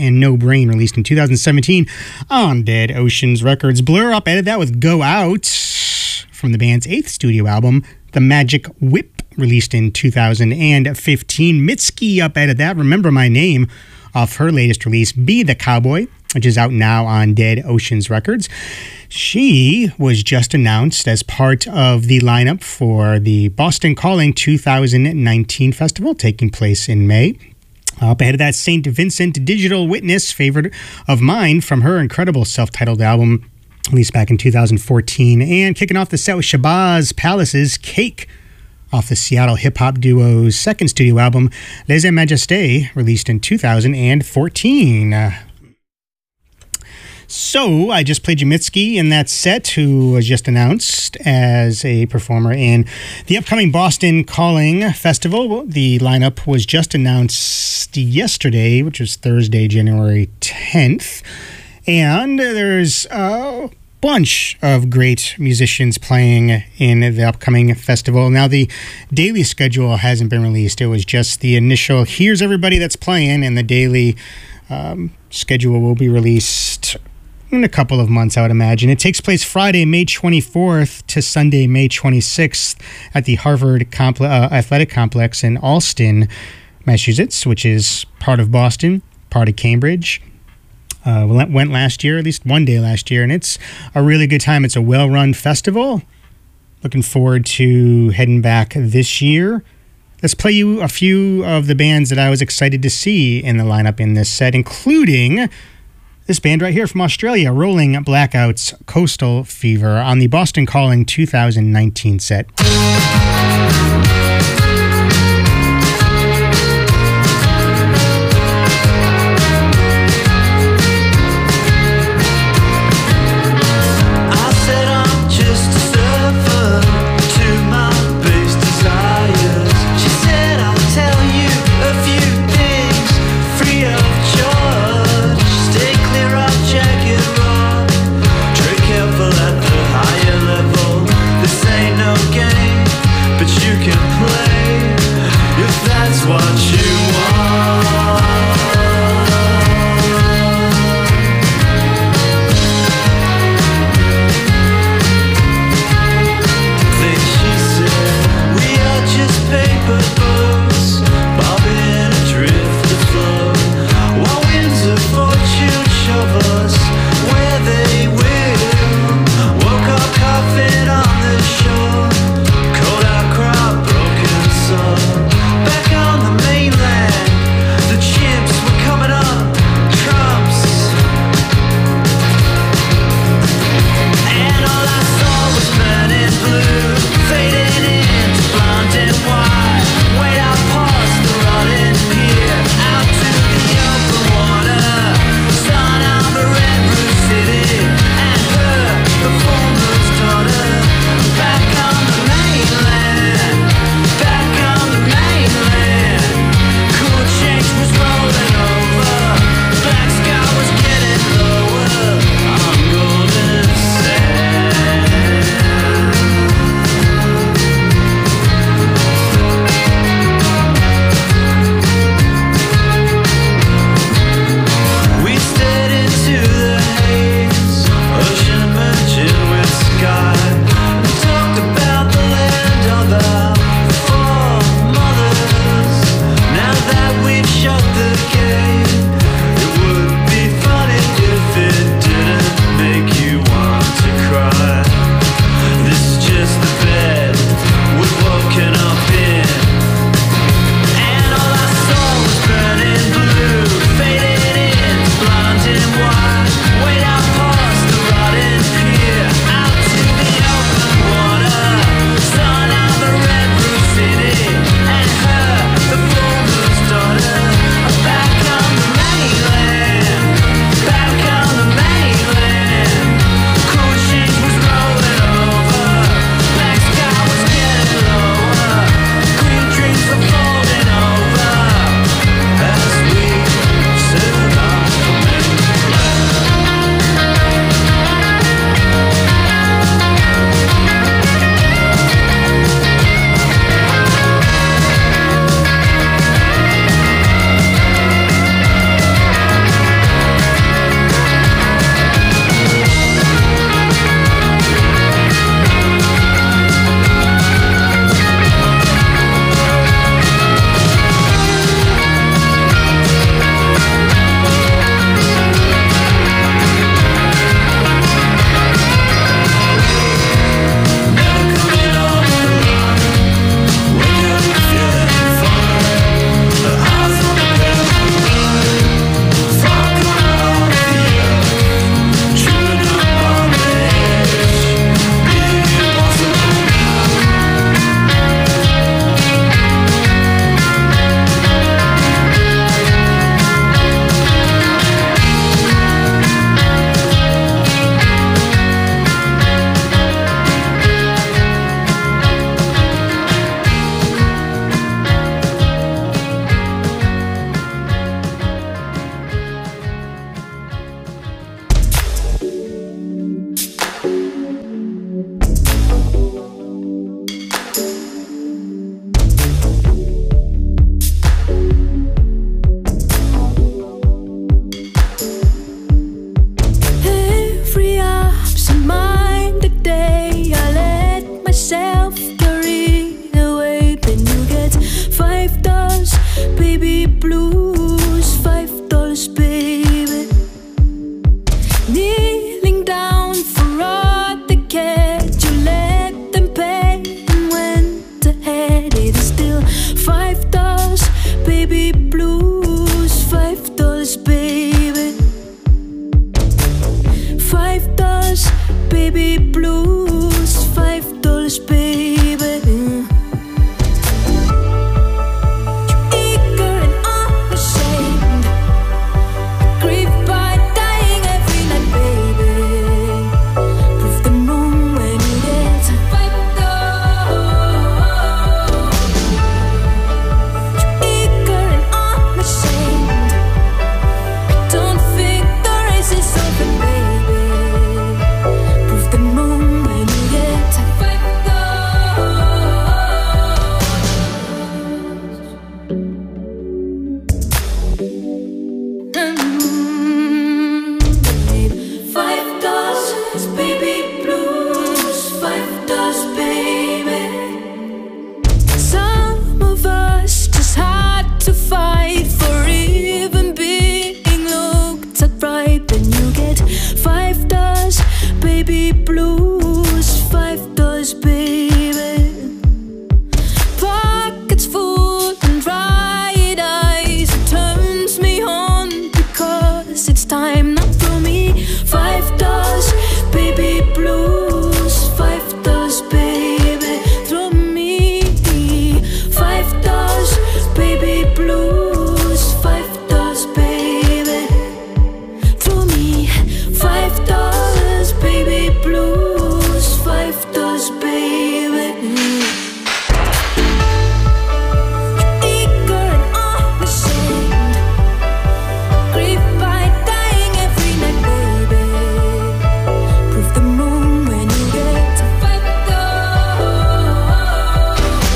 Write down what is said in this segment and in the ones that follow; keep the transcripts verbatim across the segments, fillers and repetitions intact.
and No Brain, released in two thousand seventeen on Dead Oceans Records. Blur updated that with Go Out from the band's eighth studio album, The Magic Whip, released in two thousand fifteen. Mitski updated that, Remember My Name, off her latest release, Be the Cowboy, which is out now on Dead Oceans Records. She was just announced as part of the lineup for the Boston Calling two thousand nineteen festival, taking place in May. Up ahead of that, Saint Vincent, Digital Witness, favorite of mine from her incredible self-titled album, released back in two thousand fourteen. And kicking off the set with Shabazz Palace's Cake, off the Seattle hip-hop duo's second studio album, Les Majestés, released in two thousand fourteen. So, I just played you Mitski in that set, who was just announced as a performer in the upcoming Boston Calling Festival. The lineup was just announced yesterday, which was Thursday, January tenth. And there's a bunch of great musicians playing in the upcoming festival. Now, the daily schedule hasn't been released. It was just the initial, here's everybody that's playing, and the daily um, schedule will be released in a couple of months, I would imagine. It takes place Friday, May twenty-fourth to Sunday, May twenty-sixth at the Harvard Comple- uh, Athletic Complex in Allston, Massachusetts, which is part of Boston, part of Cambridge. Uh, went last year, at least one day last year, and it's a really good time. It's a well-run festival. Looking forward to heading back this year. Let's play you a few of the bands that I was excited to see in the lineup in this set, including this band right here from Australia, Rolling Blackouts, Coastal Fever, on the Boston Calling two thousand nineteen set. You can baby blues. Five dollars, baby. Pockets full and bright eyes. It turns me on because it's time now for me. Five dollars, baby blues. Five dollars, baby. Throw me five dollars, baby blues. Five dollars, baby. Throw me five dollars, baby blues. Five dollars, baby. Eager and unashamed, grief by dying every night, baby. Prove the moon when you get to five dollars.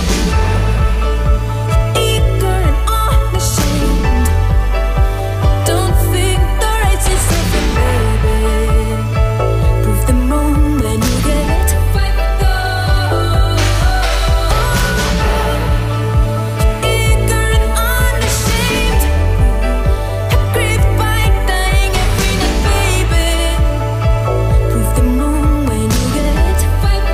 Eager and unashamed, don't think the race is over, baby. Prove the moon when you get to five dollars. Eager and unashamed, grief by dying every night, baby. Prove the moon when you get to five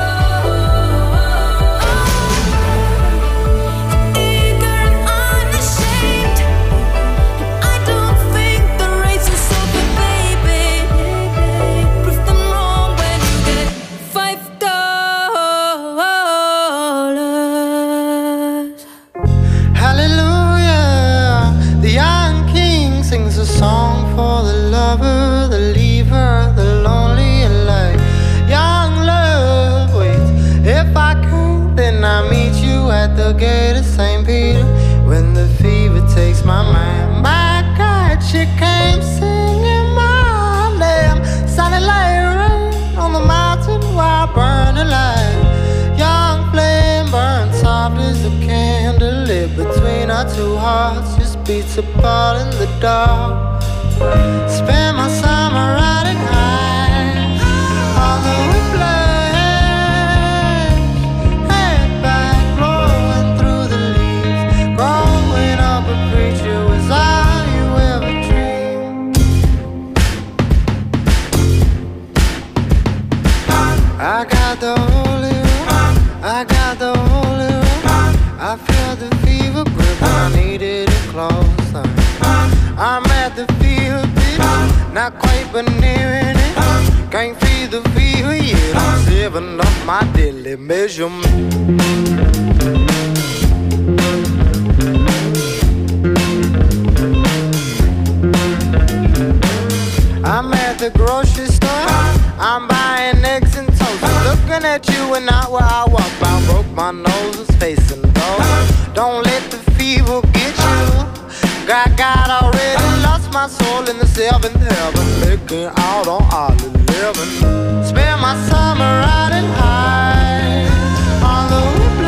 dollars. Eager and unashamed, I don't think the race is over, baby. Prove them wrong when you get five dollars. Hallelujah, the young king sings a song for the lover, the leaver, the lonely alike. Young love waits. If I could, then I meet you at the gate of Saint Peter. When the fever takes my mind, my God, she came singing my name. Sounded like rain on the mountain while burning light. Young flame burns soft as a candle lit between our two hearts, just beats apart in the dark. Spend my summer riding high on the whiplash, head back, blowing through the leaves. Growing up a preacher was all you ever dreamed. I got the holy room, I got the holy room. I feel the fever grip when I needed it closer. I'm at the fever pitch, not quite but nearing it. Can't feel the fever yet, I'm saving up my daily measurement. I'm at the grocery store, I'm buying eggs and toast. Looking at you and not where I walk by. Broke my nose, was facing low. Don't let the fever get you. God, God already lost my soul in the seventh heaven, making out on all eleven. Spend my summer riding high on the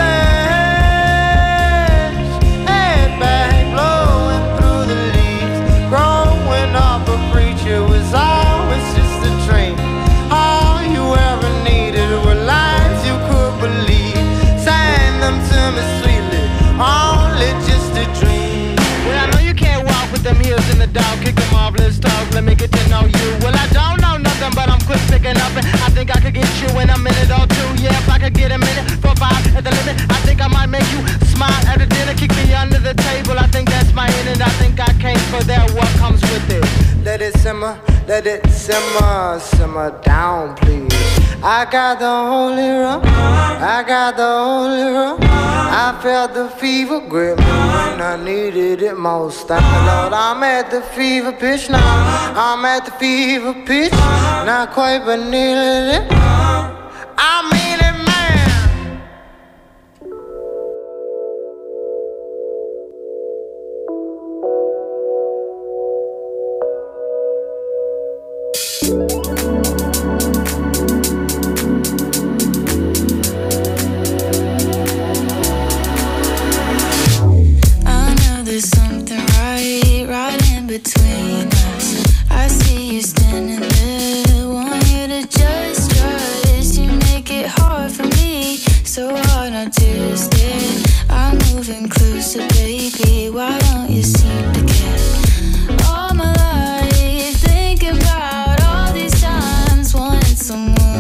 whiplash, head back, blowing through the leaves. Growing up a preacher was always just a dream. All you ever needed were lines you could believe. Sang them to me sweetly, only just a dream. Well, I know you can't walk with them heels in the dark, kick a marvelous talk, let me get to know you. Well, I don't know nothing, but I'm quick picking up, and I think I could get you in a minute or two. Yeah, if I could get a minute for five at the limit, I think I might make you smile at the dinner, kick me under the table. I think that's my end, and I think I came for that. What comes with it? Let it simmer, let it simmer, simmer down, please. I got the holy rum, I got the holy rum. I felt the fever grip me when I needed it most. Thank the Lord, I'm at the fever pitch now. I'm at the fever pitch, not quite but nearly it. I mean it, man. Between us, I see you standing there. Want you to just trust. You make it hard for me, so hard not to stare. I'm moving closer, baby. Why don't you seem to care? All my life, thinking about all these times, wanting someone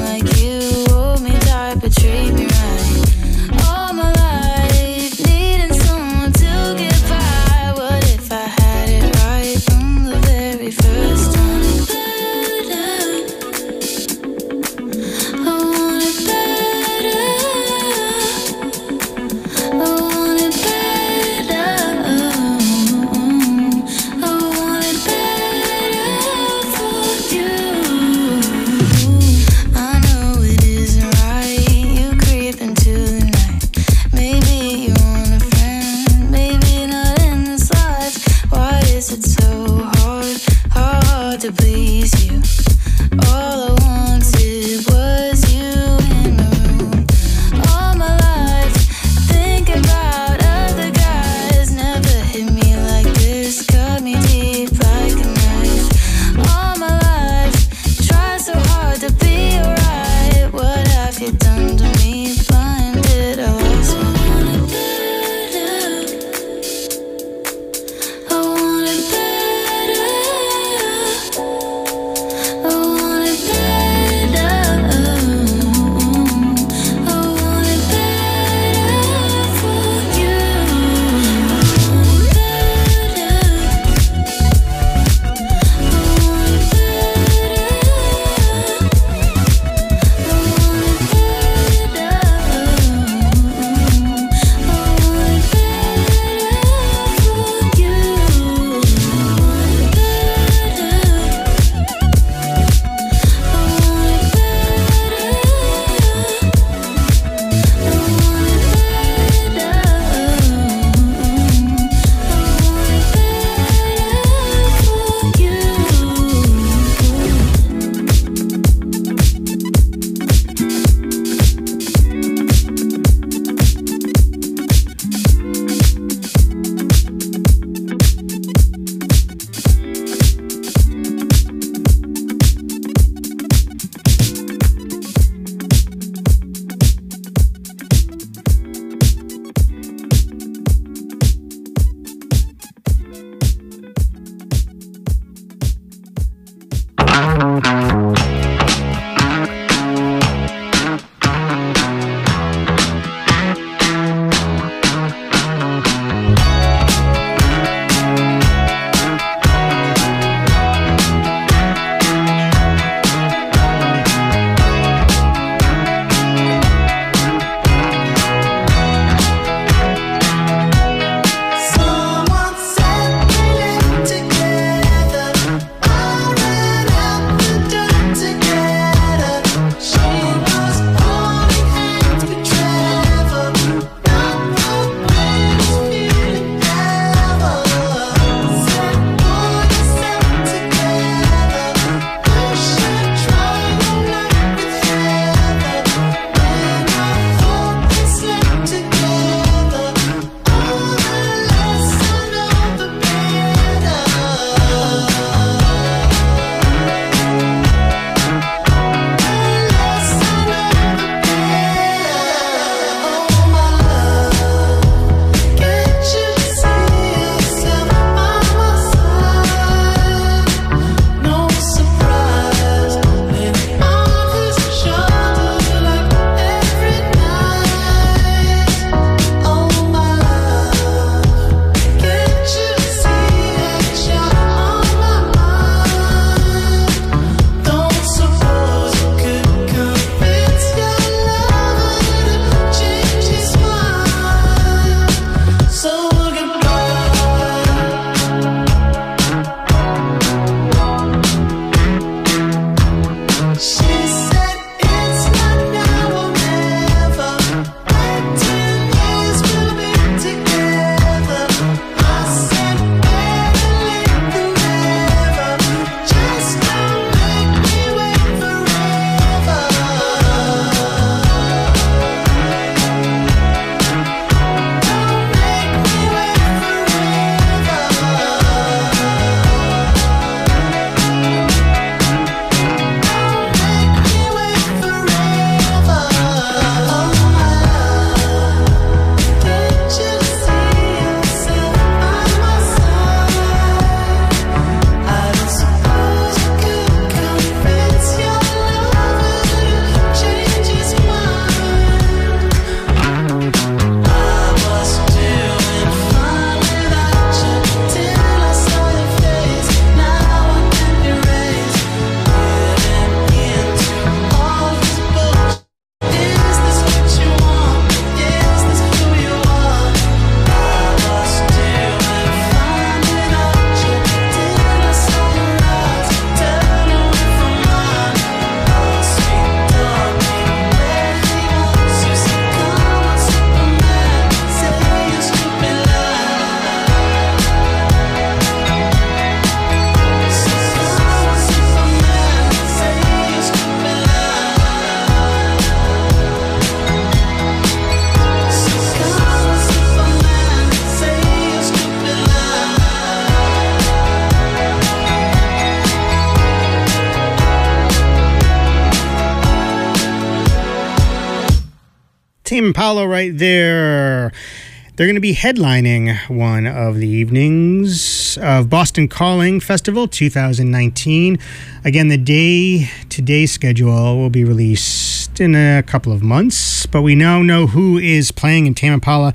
Tame Impala right there. They're going to be headlining one of the evenings of Boston Calling Festival twenty nineteen. Again, the day-to-day schedule will be released in a couple of months, but we now know who is playing, and Tame Impala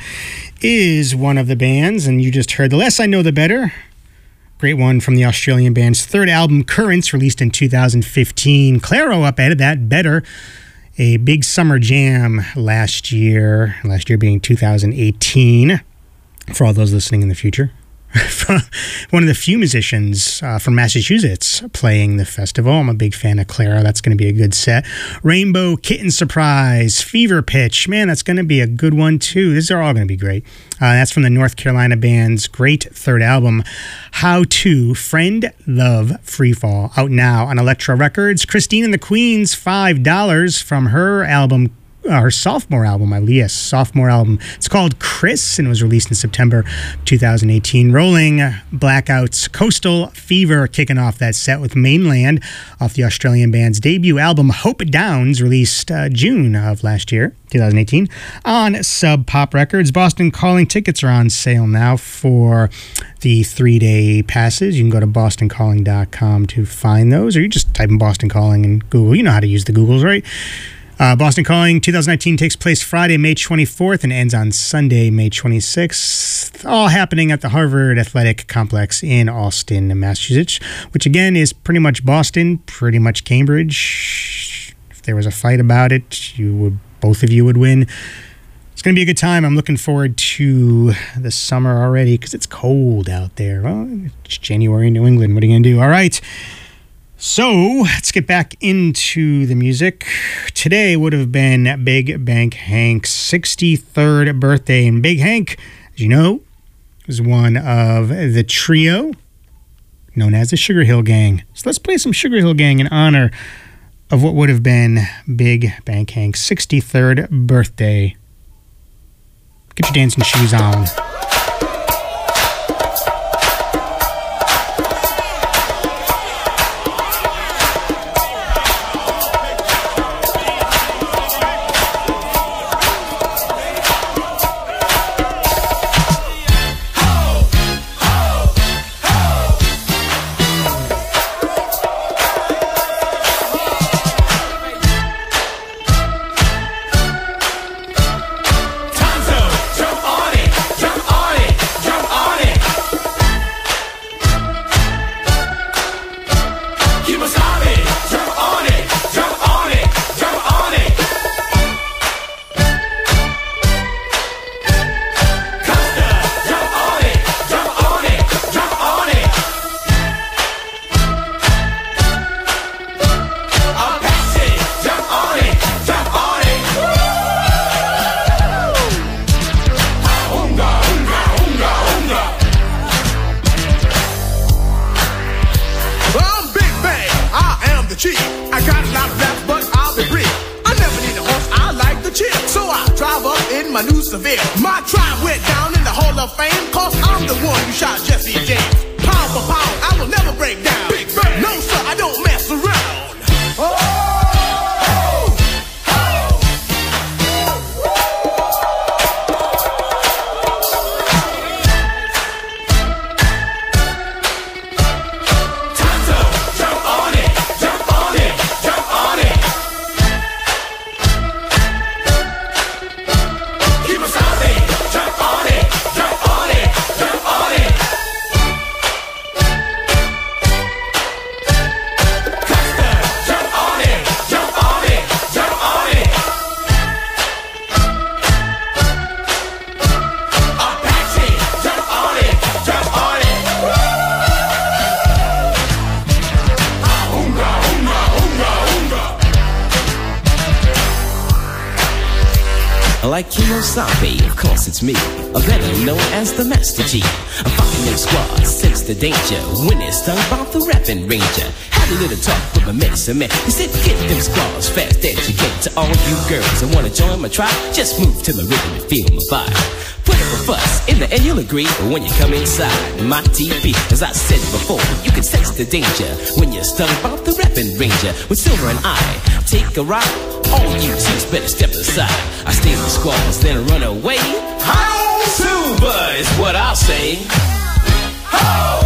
is one of the bands, and you just heard The Less I Know, The Better. Great one from the Australian band's third album, Currents, released in two thousand fifteen. Clairo up ahead of that, Better. A big summer jam last year, last year being two thousand eighteen, for all those listening in the future. One of the few musicians uh, from Massachusetts playing the festival. I'm a big fan of Clairo. That's going to be a good set. Rainbow Kitten Surprise, Fever Pitch. Man, that's going to be a good one, too. These are all going to be great. Uh, that's from the North Carolina band's great third album, How To, Friend, Love, Freefall, out now on Elektra Records. Christine and the Queens, five dollars from her album uh, her sophomore album, Aaliyah's sophomore album. It's called Chris and was released in September twenty eighteen. Rolling Blackouts Coastal Fever kicking off that set with Mainland off the Australian band's debut album Hope Downs, released uh, June of last year, twenty eighteen, on Sub Pop Records. Boston Calling tickets are on sale now for the three-day passes. You can go to boston calling dot com to find those, or you just type in Boston Calling in Google. You know how to use the Googles, right? Uh, Boston Calling twenty nineteen takes place Friday, May twenty-fourth, and ends on Sunday, May twenty-sixth. All happening at the Harvard Athletic Complex in Allston, Massachusetts, which again is pretty much Boston, pretty much Cambridge. If there was a fight about it, you would, both of you would win. It's going to be a good time. I'm looking forward to the summer already because it's cold out there. Well, it's January in New England. What are you going to do? All right. So let's get back into the music. Today would have been Big Bank Hank's sixty-third birthday. And Big Hank, as you know, was one of the trio known as the Sugar Hill Gang. So let's play some Sugar Hill Gang in honor of what would have been Big Bank Hank's sixty-third birthday. Get your dancing shoes on. Like Kiyosaki, of course it's me, or better known as the Master G. I'm fucking them squads, sense the danger, when it's stung by the rapping ranger. Had a little talk with my medicine man, he said get them squads fast as you get. To all you girls that wanna join my tribe, just move to my rhythm and feel my vibe. Put up a fuss, in the end you'll agree, but when you come inside my T V, as I said before, you can sense the danger when you're stung by the rapping ranger. With Silver and I, take a ride, all you chicks better step aside. I stay in the squads, then run away. How Silver is what I'll say. Ho!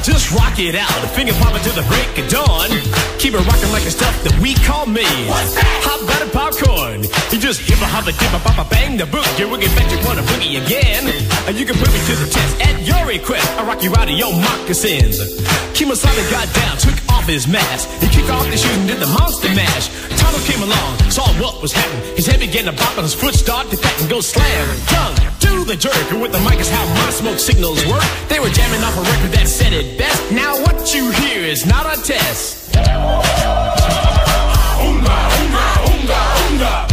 just rock it out. Finger popping to the break of dawn. Keep it rocking like the stuff that we call me. What's that? Hot butter popcorn. You just hip a hop a dip a pop a bang the boogie. We'll get back to wanna boogie again. And you can put me to the test at your request. I rock you out of your moccasins. Kemosabe got down, took off his mask. He kicked off the shoes and did the monster mash. Tonto came along, saw what was happening. His head began to bop and his foot started to pat and go slam. Tongue to the jerk. And with the mic is how my smoke signals work. They were jamming off a record that said it best. Now what you hear is not a test. Oonga, oonga, oonga, oonga.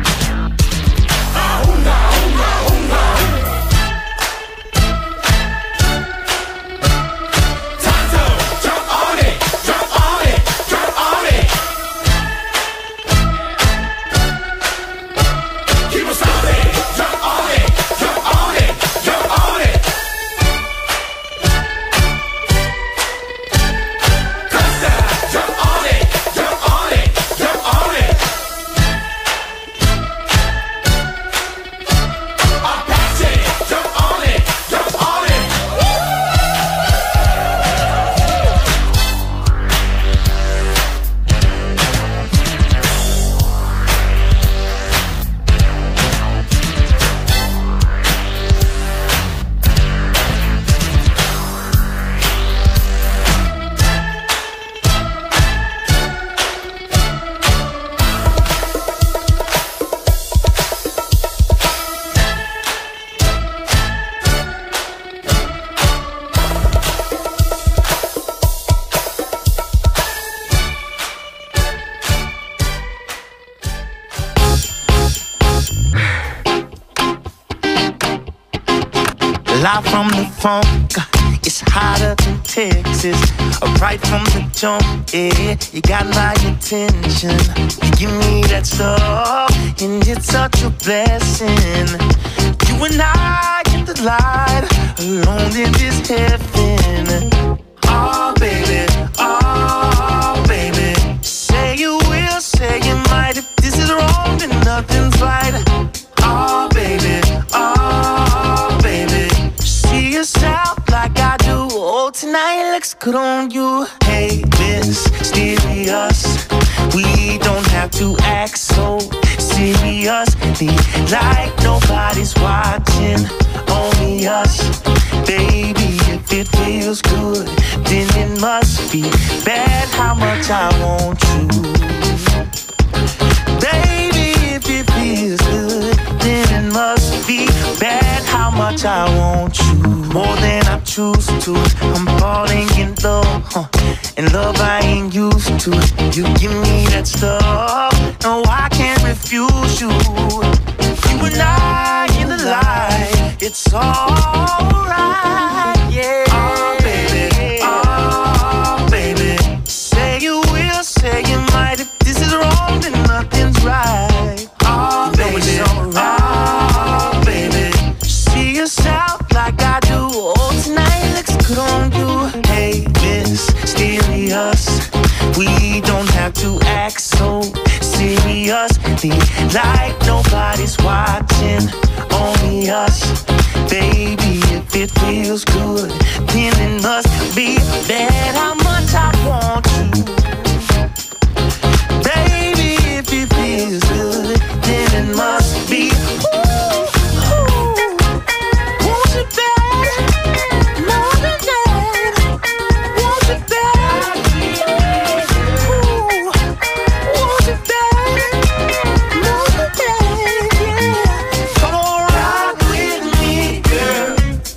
Live from the funk, it's hotter than Texas. Right from the jump, yeah, you got my attention. You give me that stuff, and it's such a blessing. You and I in the light, alone in this heaven. Oh, baby, oh, baby. Say you will, say you might. If this is wrong, then nothing's right. Oh, baby, oh, baby. See yourself like I do. Oh, tonight looks good on you. Hey, Miss Mysterious, we don't have to act so seriously, like nobody's watching, only us. Baby, if it feels good, then it must be bad how much I want you. Baby, if it feels good, then it must be bad how much I want you. More than I choose to. I'm falling in love, huh? And love I ain't used to. You give me that stuff, no, I can't refuse you. You and I in the light, it's alright, yeah. Oh, baby, oh, baby. Say you will, say you might. If this is wrong, then nothing's right. Oh, you baby, it's alright. Oh, baby. See yourself like I do. Oh, tonight looks good on you. Hey, Miss Mysterious, we don't have to act so seriously, like nobody's watching, only us. Baby, if it feels good, then it must be bad how much I want you. Baby, if it feels good, then it must be. Ooh, ooh. Want you bad, more than that. Want you bad, ooh. Want you bad, more than that, yeah. Come on, rock with me, girl.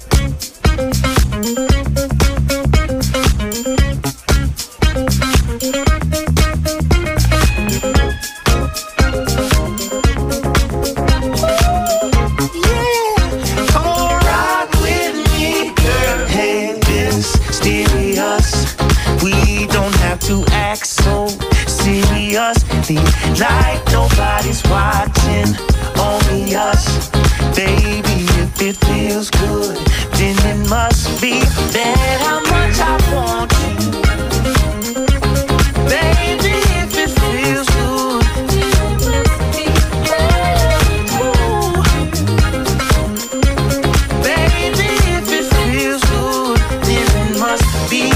Like nobody's watching, only us. Baby, if it feels good, then it must be that how much I want you. Baby, if it feels good, ooh. Baby, if it feels good, then it must be.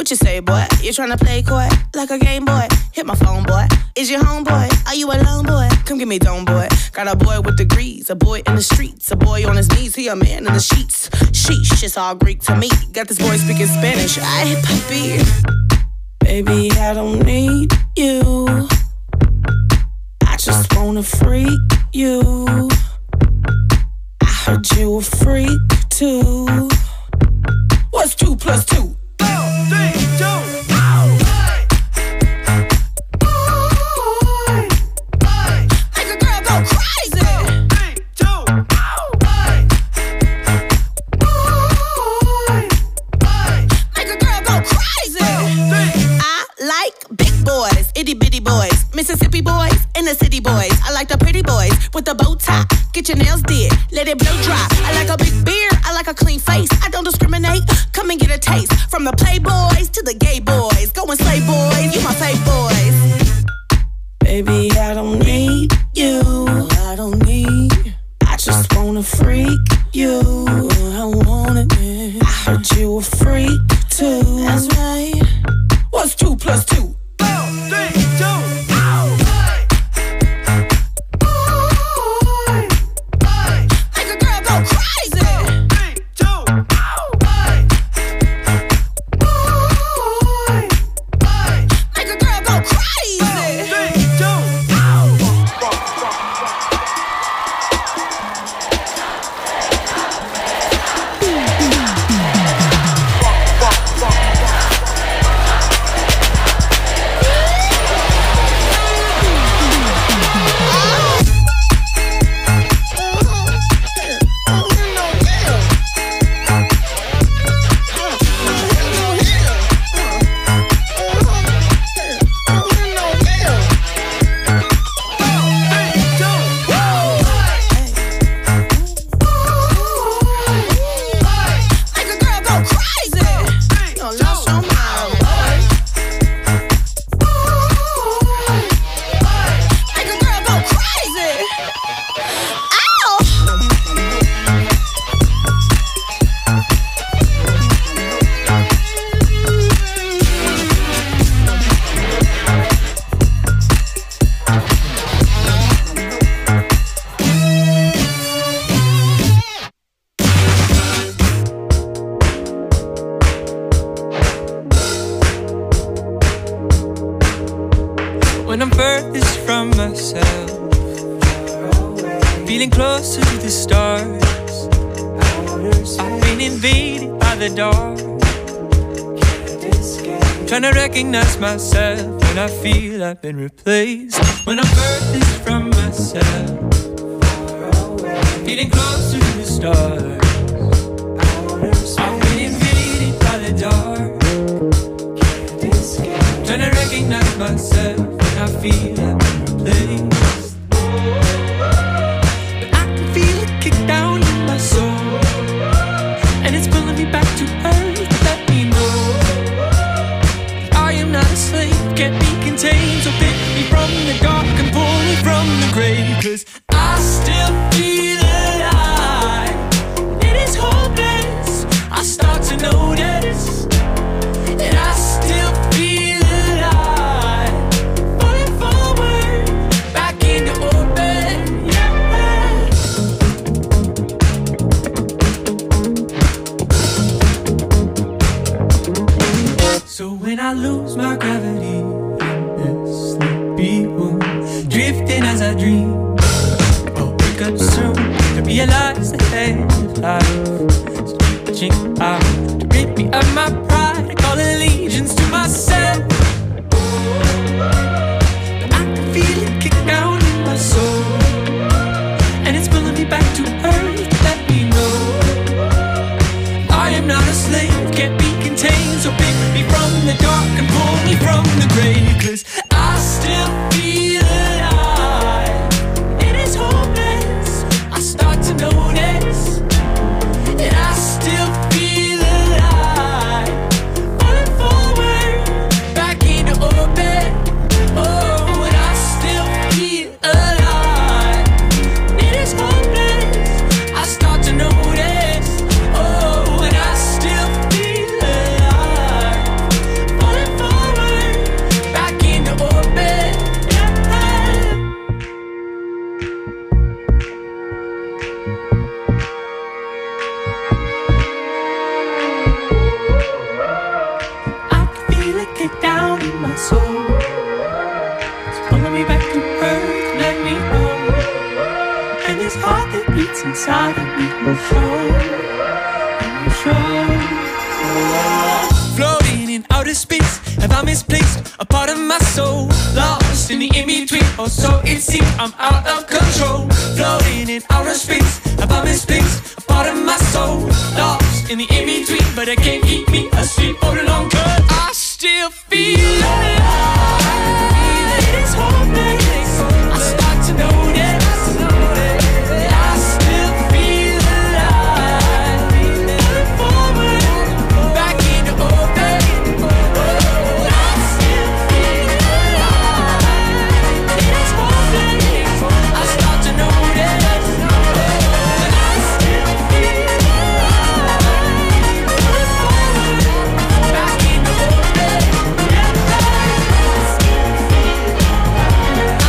What you say, boy? You tryna play coy like a game boy? Hit my phone, boy. Is your homeboy? Are you alone, boy? Come get me dome, boy. Got a boy with degrees, a boy in the streets, a boy on his knees, he a man in the sheets. Sheesh, it's all Greek to me. Got this boy speaking Spanish. Ay, papi. Baby, I don't need you. I just wanna freak you. I heard you a freak too. What's two plus two? Four, three, two. Make a girl go crazy. Three, two. Make a girl go crazy. I like big boys, itty bitty boys, Mississippi boys, and the city boys. I like the pretty boys with the bow tie. Get your nails did, let it blow dry. I like a big beard, I like a clean face. I don't discriminate, come and get a taste. From the playboys to the gay boys. Go and slay boys, you my fave boys. Baby, I don't need you. I don't need. I just wanna freak you. I want it, man. I heard you a freak too. That's right. What's two plus two? Four, three, two. When I'm furthest from myself, feeling closer to the stars, I've been invaded by the dark, trying to recognize myself when I feel I've been replaced. When I'm furthest from myself, feeling closer to the stars, I've been invaded by the dark, trying to recognize myself when I feel I've been replaced. But I can feel it kick down in my soul, and it's pulling me back to earth. Let me know I am not a slave, can't be contained. So pick me from the dark and pull me from the grave, 'cause I still feel alive. It is hopeless, I start to notice, and I still feel alive. Falling forward, back into orbit, yeah. So when I lose my gravity in this sleepy room, drifting as I dream, I'll wake up soon to realize the head of life is reaching out to rid me of my pride, I call allegiance to myself. But I can feel it kick down in my soul, and it's pulling me back to earth. Let me know I am not a slave, can't be contained. So pick me from the dark and pull me from the grave, 'cause I still feel alive. It is hopeless, I start to notice, and I still feel alive. Falling forward, back into orbit. Oh, and I still feel alive. It is hopeless, I start to notice. Oh, and I still feel alive. inside of me will show, will show. Floating in outer space, have I misplaced a part of my soul? Lost in the in-between, or so it seems. I'm out of control. Floating in outer space, have I misplaced a part of my soul? Lost in the in-between, but it can't keep me asleep all along, 'cause I still feel alive. It's hopeless. I start to notice that I still feel alive. Moving forward, back into open. I still feel alive. It's hopeless. I start to notice that I still feel alive. Moving forward, back into open.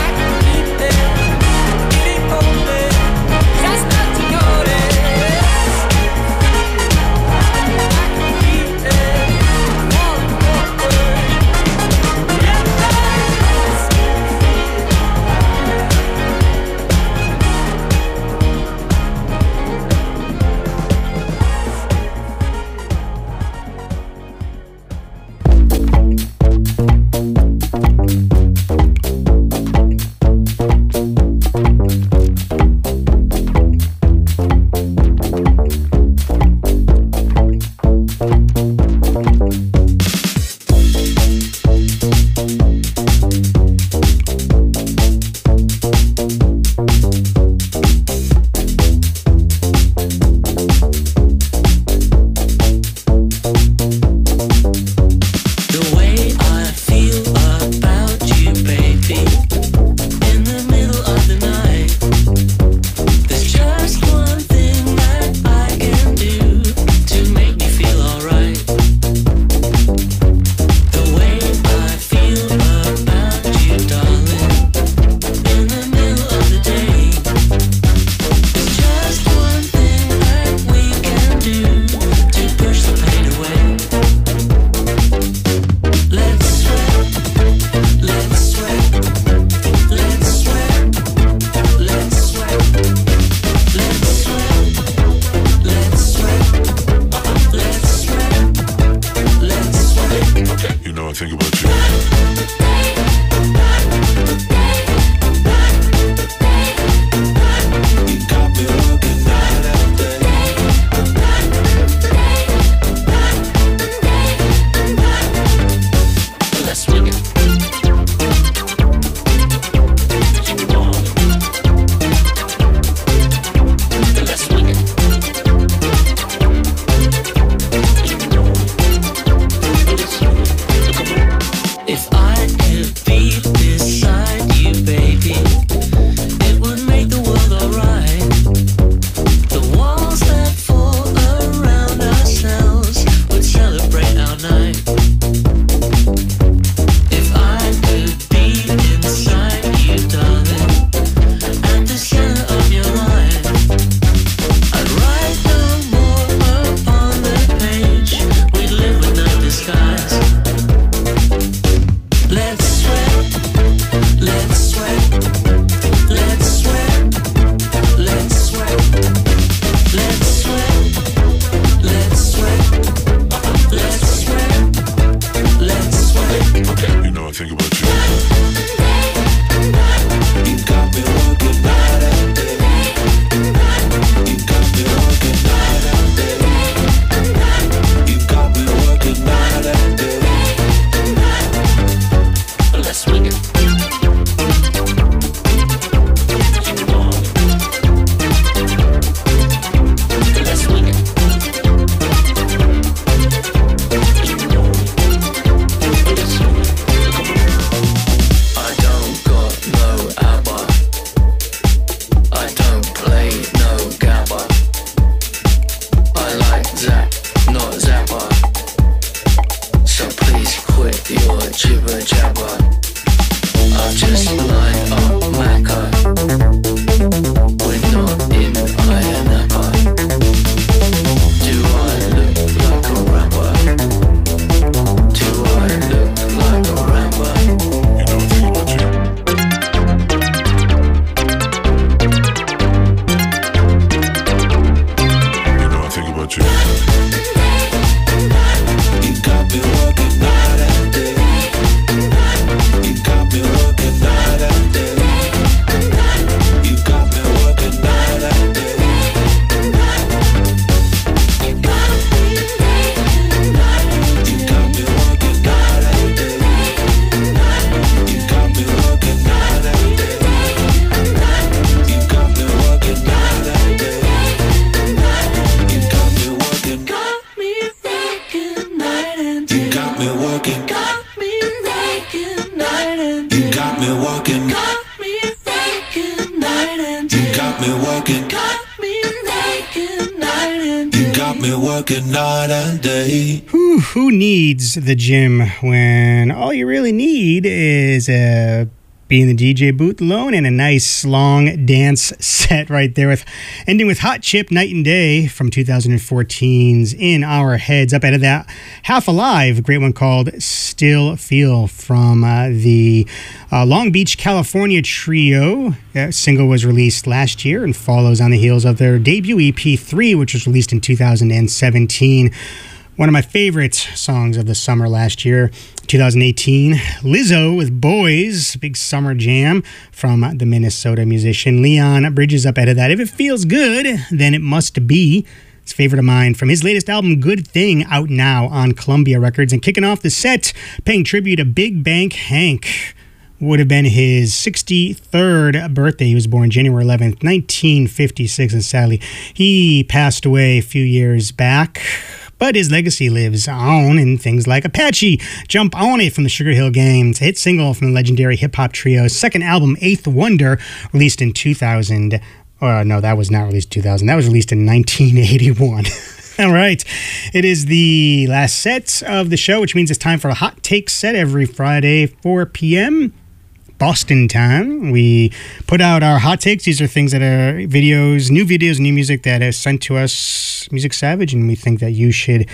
Who, who needs the gym when all you really need is a be in the D J booth alone and a nice long dance set right there, with ending with Hot Chip Night and Day from twenty fourteen's In Our Heads. Up ahead of that, Half Alive, a great one called Still Feel from uh, the uh, Long Beach, California trio. That single was released last year and follows on the heels of their debut E P three, which was released in two thousand seventeen. One of my favorite songs of the summer last year, twenty eighteen, Lizzo with Boys, big summer jam from the Minnesota musician Leon Bridges. Up ahead of that, If It Feels Good, Then It Must Be. It's a favorite of mine from his latest album, Good Thing, out now on Columbia Records. And kicking off the set, paying tribute to Big Bank Hank. Would have been his sixty-third birthday. He was born January eleventh, nineteen fifty-six, and sadly, he passed away a few years back. But his legacy lives on in things like Apache, Jump On It from the Sugar Hill Gang, a hit single from the legendary hip-hop trio's second album, Eighth Wonder, released in two thousand. Uh, no, that was not released in two thousand. That was released in nineteen eighty-one. All right. It is the last set of the show, which means it's time for a hot take set every Friday, four p.m. Boston time. We put out our hot takes. These are things that are videos, new videos, new music that is sent to us, Music Savage, and we think that you should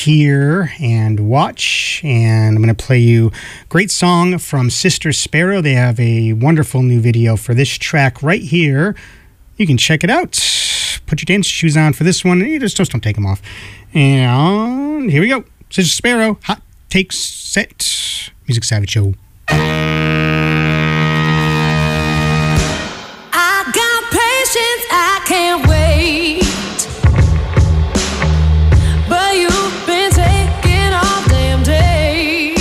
hear and watch. And I'm going to play you a great song from Sister Sparrow. They have a wonderful new video for this track right here. You can check it out. Put your dance shoes on for this one. You just, just don't take them off. And here we go. Sister Sparrow, hot takes set, Music Savage Show. I can't wait, but you've been taking all damn day.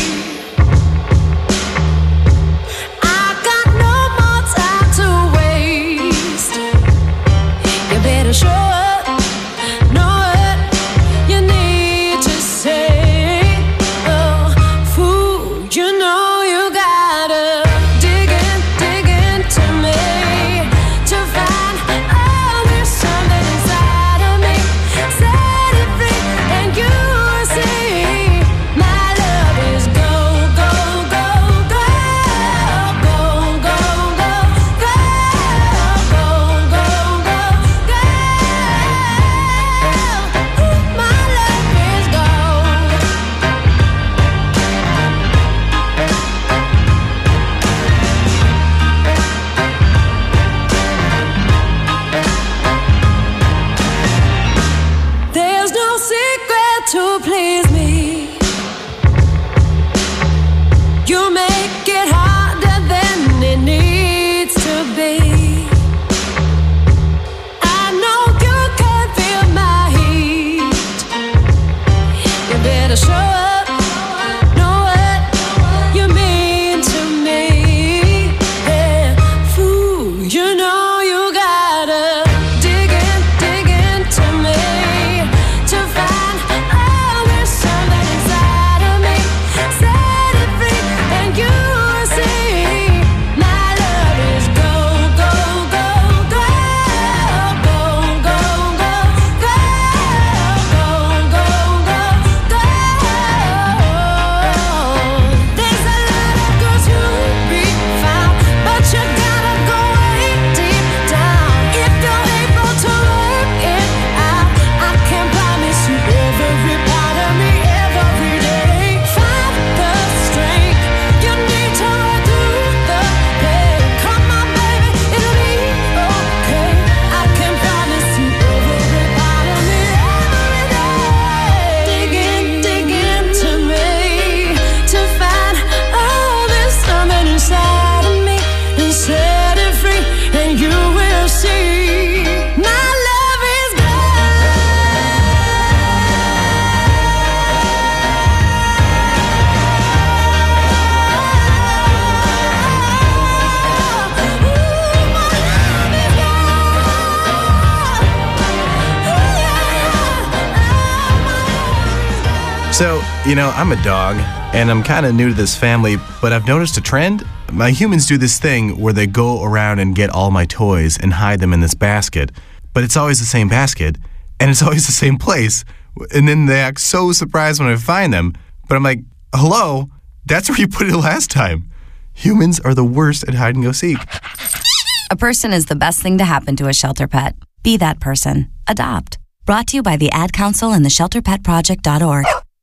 I got no more time to waste. You better show up, know what you need to say. Oh, fool, you know you gotta dig in, dig into me to find to please me. You make it harder than it needs to be. I know you can feel my heat. You better show up, know what you mean to me. Yeah, fool, you know you gotta dig in, dig into me to find all this So, you know, I'm a dog, and I'm kind of new to this family, but I've noticed a trend. My humans do this thing where they go around and get all my toys and hide them in this basket, but it's always the same basket, and it's always the same place, and then they act so surprised when I find them, but I'm like, hello, that's where you put it last time. Humans are the worst at hide and go seek. A person is the best thing to happen to a shelter pet. Be that person. Adopt. Brought to you by the Ad Council and the shelter pet project dot org.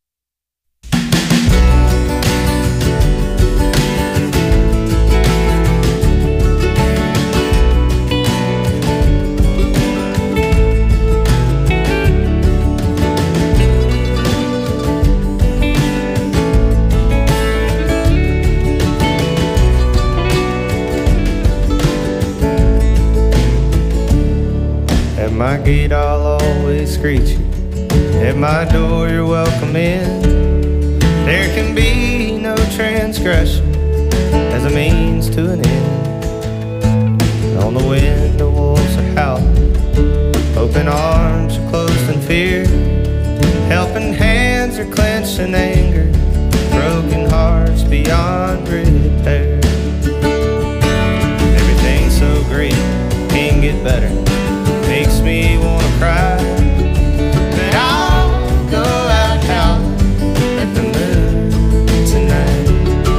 At my gate I'll always greet you. At my door you're welcome in. There can be no transgression as a means to an end. On the wind the wolves are howling. Open arms are closed in fear. Helping hands are clenched in anger. Broken hearts beyond repair. Everything's so great, can't get better. Makes me wanna cry, but I'll go out howling at the moon tonight.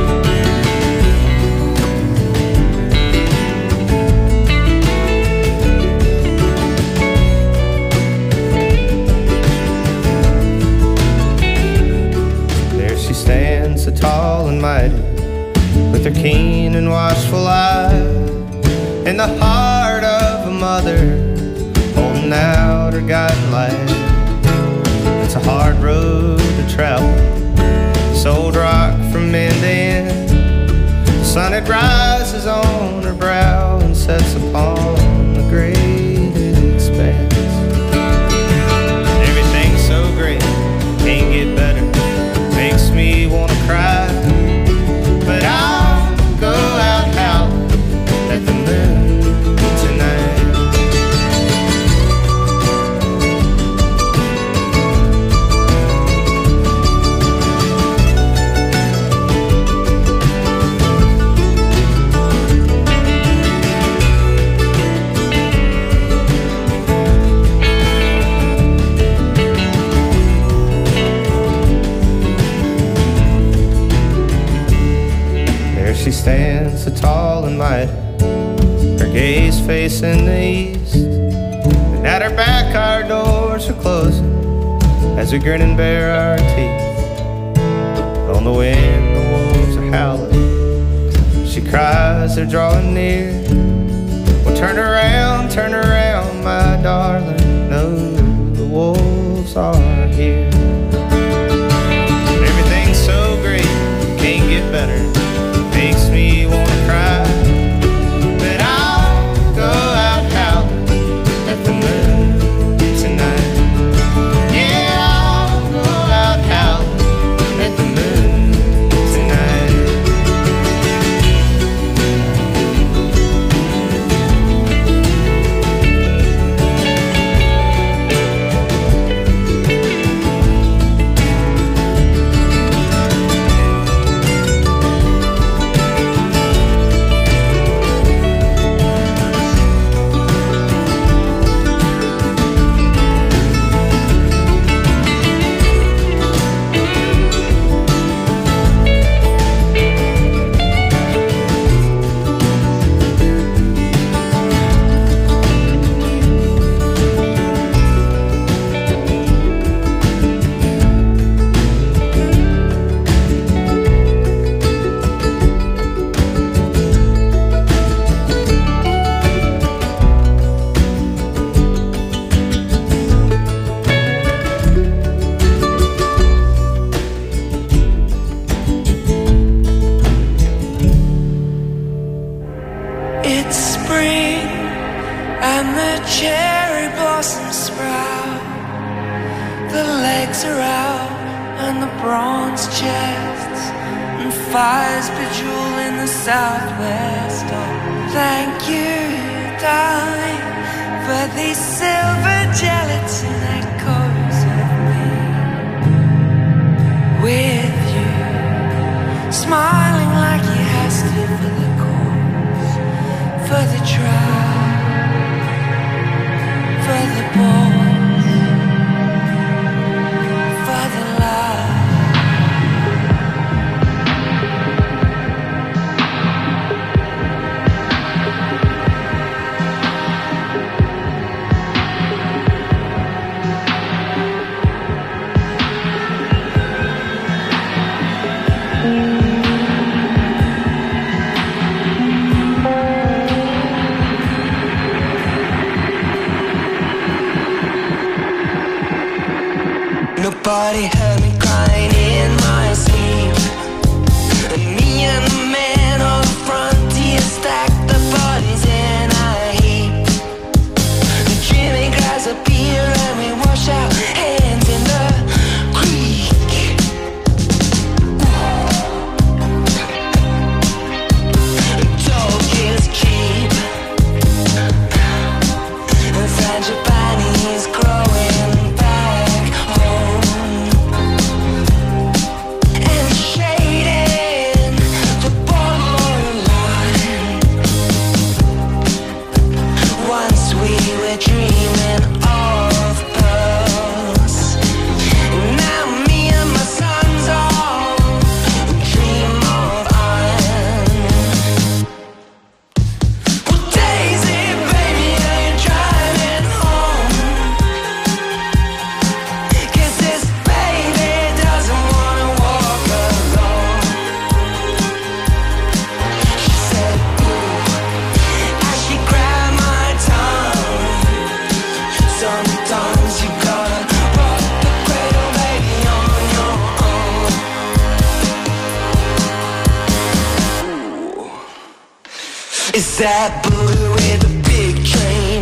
There she stands, so tall and mighty, with her keen and watchful eye, in the heart of a mother, holding out her guiding light. It's a hard road to travel, sold rock from end to end. The sun it rises on her brow and sets upon the great expanse. Everything's so great, can't get better, makes me wanna cry, but I'll go out howling at the moon tonight. She stands so tall and mighty, her gaze facing the east, and at her back our doors are closing as we grin and bare our teeth. On the wind the wolves are howling, she cries they're drawing near. Well, turn around, turn around my darling, no, the wolves are here. Everything's so great, can't get better, makes me wanna cry, but I'll go out howling at the moon tonight. Yeah, I'll go out howling at the moon tonight. Fires bejewel in the southwest. Oh, thank you, darling, for these silver gelatin echoes of me. Nobody heard me crying in my sleep. And me and the man on the frontier stacked the bodies in a heap. The dreaming cries appear and we wash our hands in the creek. Talk is cheap. And Frangipani's growing back home. And shading the borderline. Once we were dreaming of pearls. Now me and my sons all dream of iron. Well, Daisy, baby, are you driving home? 'Cause this baby doesn't wanna walk alone. She said, ooh, as she grabbed my tongue. Sometimes you gotta rock the cradle, baby, on your own. Ooh. Is that Buddha with a big train?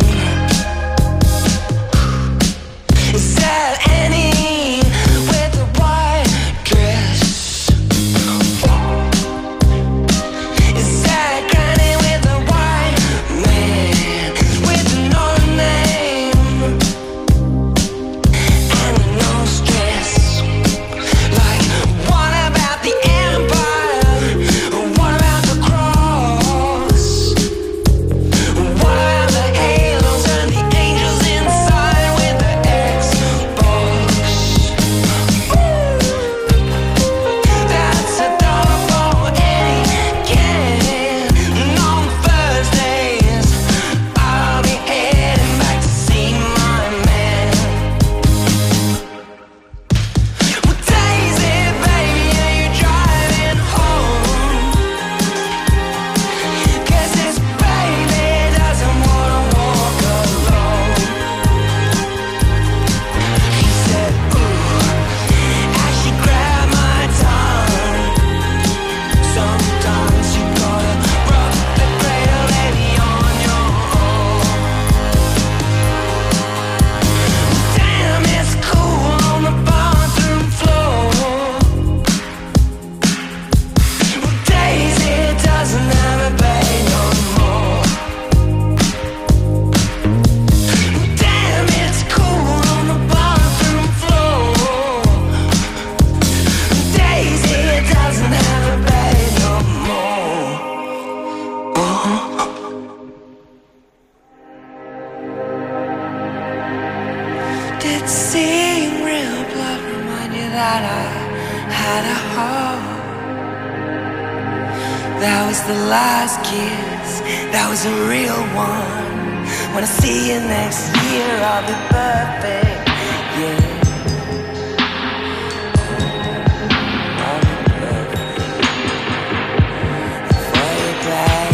Is that Annie with the white dress? Is that Granny with the white man with no name and no stress? Like, what about the empire? What about the cross? What about the halos and the angels inside with the Xbox? That's a dollar for any can. And on Thursdays, I'll be heading back to see my man. Well, Daisy, baby, are you driving home? 'Cause this baby doesn't wanna walk alone. She said, ooh, as she grabbed my tongue. Sometimes you gotta rock the cradle, baby, on your own. Damn, it's cool on the bathroom floor. Well, Daisy doesn't have a bed no more. Damn, it's cool on the bathroom floor. Daisy doesn't have a bed no more. Did seeing real blood remind you that I had a heart? That was the last kiss, that was a real one. When I see you next year, I'll be perfect, yeah. I'll be perfect for you, babe.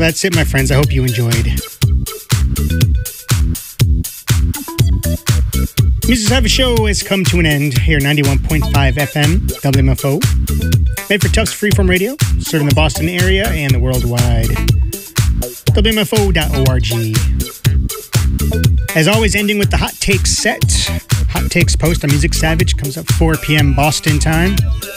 that's it, my friends. I hope you enjoyed. Music Savage Show has come to an end here, ninety-one point five F M, W M F O. Made for Tufts Freeform Radio, serving the Boston area and the worldwide. W M F O dot org. As always, ending with the Hot Takes set. Hot Takes post on Music Savage comes up four p.m. Boston time.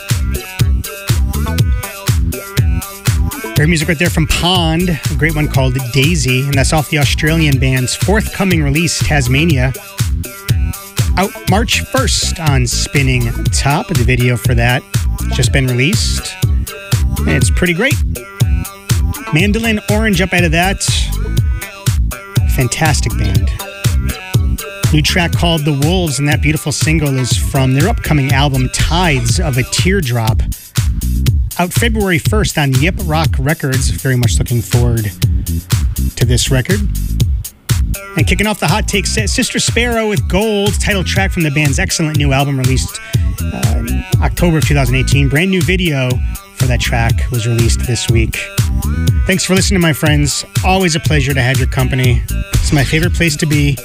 Great music right there from Pond, a great one called Daisy, and that's off the Australian band's forthcoming release, Tasmania. Out March first on Spinning Top. The video for that just been released, and it's pretty great. Mandolin Orange up out of that. Fantastic band. New track called The Wolves, and that beautiful single is from their upcoming album Tides of a Teardrop. Out February first on Yip Rock Records. Very much looking forward to this record. And kicking off the Hot Take set, Sister Sparrow with Gold, title track from the band's excellent new album released uh, in October of two thousand eighteen. Brand new video for that track was released this week. Thanks for listening, my friends. Always a pleasure to have your company. It's my favorite place to be.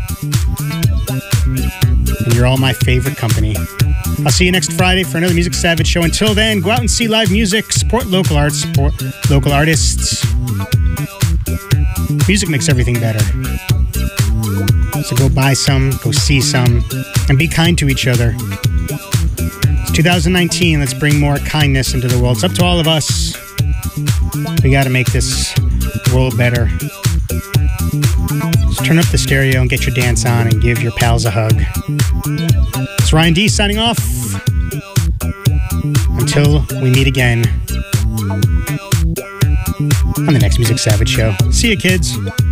And you're all my favorite company. I'll see you next Friday for another Music Savage show. Until then, go out and see live music, support local arts, support local artists. Music makes everything better. So go buy some, go see some, and be kind to each other. It's two thousand nineteen. Let's bring more kindness into the world. It's up to all of us. We got to make this world better. So turn up the stereo and get your dance on and give your pals a hug. It's Ryan D signing off. Until we meet again on the next Music Savage show. See you, kids.